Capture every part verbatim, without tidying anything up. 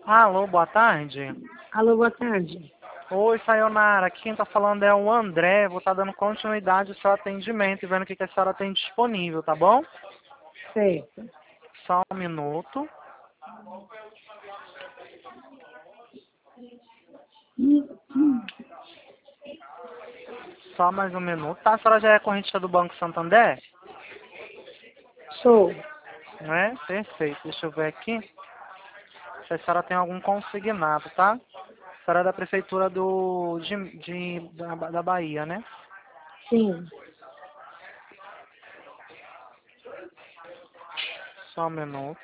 Alô, boa tarde. Alô, boa tarde. Oi, Sayonara. Quem tá falando é o André. Vou estar dando continuidade ao seu atendimento e vendo o que que a senhora tem disponível, tá bom? Certo. Só um minuto. Só mais um minuto. Tá, a senhora já é correntista do Banco Santander? Sou. Não é? Perfeito. Deixa eu ver aqui se a senhora tem algum consignado, tá? A senhora é da prefeitura do, de, de, da, da Bahia, né? Sim. Só um minuto.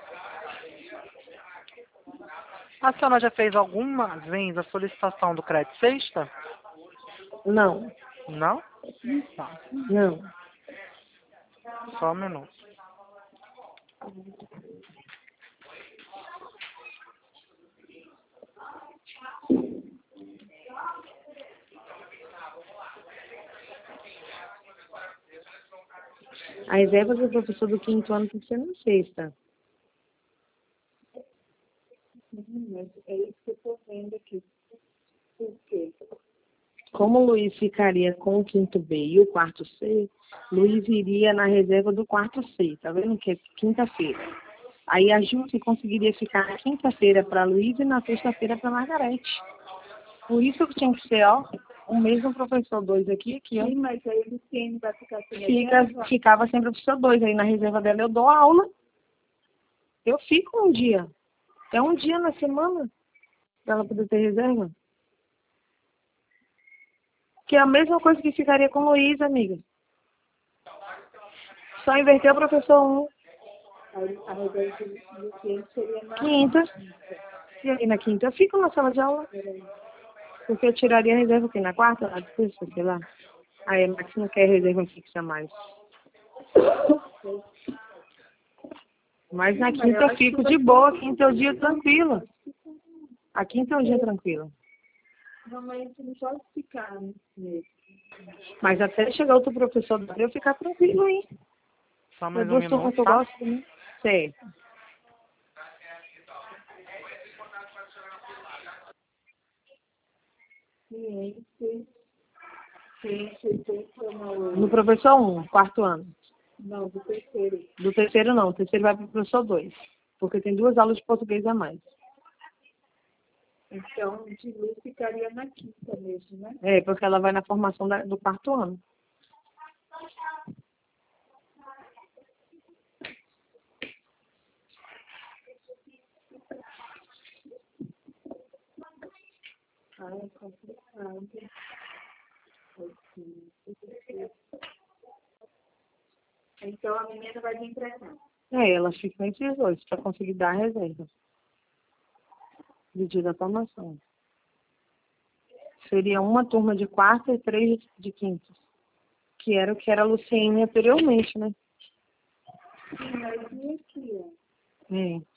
A senhora já fez alguma vez a solicitação do crédito sexta? Não. Não? Tá. Não. Só um minuto. A reserva do professor do quinto ano tem que ser na sexta. É isso que eu estou vendo aqui. Por quê? Como o Luiz ficaria com o quinto B e o quarto C, Luiz iria na reserva do quarto C, tá vendo? Que é quinta-feira. Aí a Júlia conseguiria ficar na quinta-feira para Luiz e na sexta-feira para Margarete. Por isso que tinha que ser, ó, o mesmo professor dois aqui, aqui, ó. Sim, mas aí o Luciene vai ficar sem Fica, reserva? ficava sempre professor dois. Aí na reserva dela eu dou aula. Eu fico um dia. É um dia na semana para ela poder ter reserva. Que é a mesma coisa que ficaria com o Luiz, amiga. Só inverter o professor um. Aí a reserva do Luciene seria na Quinta. E aí na quinta eu fico na sala de aula. Porque eu tiraria a reserva aqui na quarta, na terça, sei lá. Aí a Max não quer reserva fixa mais. Mas na quinta eu fico de boa, a quinta é o dia tranquilo. A quinta é o dia tranquilo. Realmente não pode ficar nesse. Mas até chegar outro professor, eu ficar tranquilo aí. Só Eu mais um gosto minuto, que eu tá? gosto, né? Certo. Ciências, ciências funcional. No professor um, quarto ano. Não, do terceiro. Do terceiro não, o terceiro vai para o professor dois. Porque tem duas aulas de português a mais. Então, de luz ficaria na quinta mesmo, né? É, porque ela vai na formação da- do quarto ano. Ah, é complicado. Então, a menina vai vir pra cá. É, ela fica entre os dois, para conseguir dar a reserva. Do dia da formação. Seria uma turma de quarta e três de quinta. Que era o que era a Luciene anteriormente, né? Sim, mas e aqui, ó? É.